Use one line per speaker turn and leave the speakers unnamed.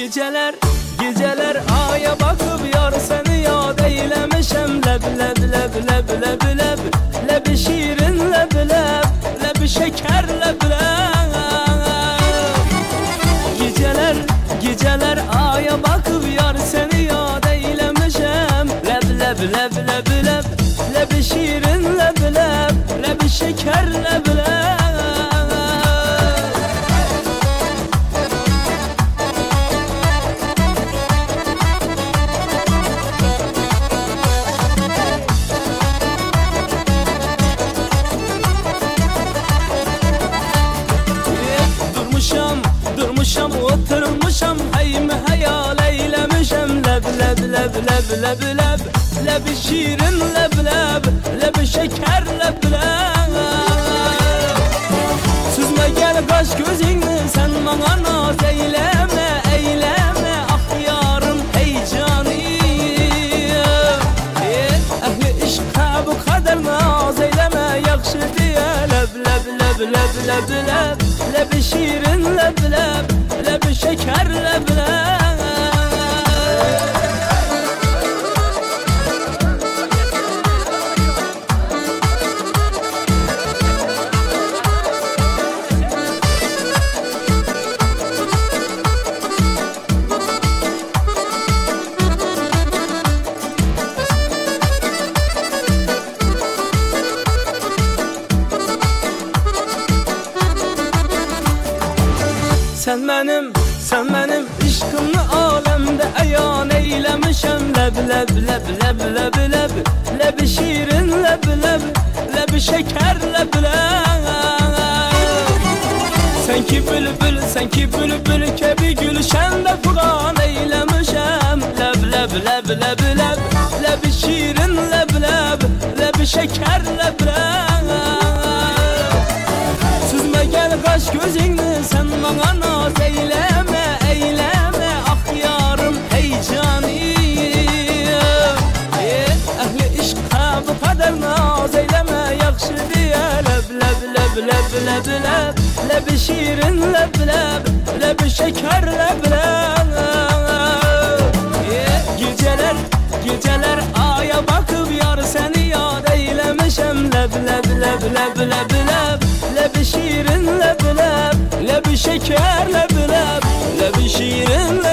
Geceler, geceler aya bakıp yar seni yad eylemişem. Leb leb leb leb leb leb, lebi şirin leb leb, lebi şeker leb leb. Geceler, geceler aya bakıp yar seni yad eylemişem. Leb leb leb leb leb, lebi şirin leb leb, lebi şeker leb leb. Durmuşam, oturmuşam, haymi hayal eylemişem. Leb leb leb leb leb leb, lebi şirin leb leb, lebi şeker leb leb. Süzme gel kaş gözünü, sen bana naz eyleme, eyleme. Ah yarım heyecanım, ehli işqa bu kadar naz eyleme. Yakşı diye leb leb leb leb leb leb, lebi şirin leb leb, lebi şeker leb leb. Sen benim işkımlı alemde ayan eylemişem. Leb leb leb leb leb leb, lebi şirin leb leb, lebi şeker leb leb. Senki bülbül kebi gülşende Kur'an eylemişem. Leb leb leb leb leb, lebi şirin leb leb, lebi şeker leb leb. Süzme gel kaş gözünü, sen bana naz eyleme, eyleme. Ah yarım heyecanım, ehli işqa bu kadar naz eyleme. Yakşı diye leb leb leb leb leb leb, lebi şirin leb leb, lebi şeker leb leb. Geceler, geceler aya bakıp yar seni yad eylemişem. Leb leb leb leb leb leb, lebi şirin leb leb, lebi şeker leb leb, lebi şirin leb.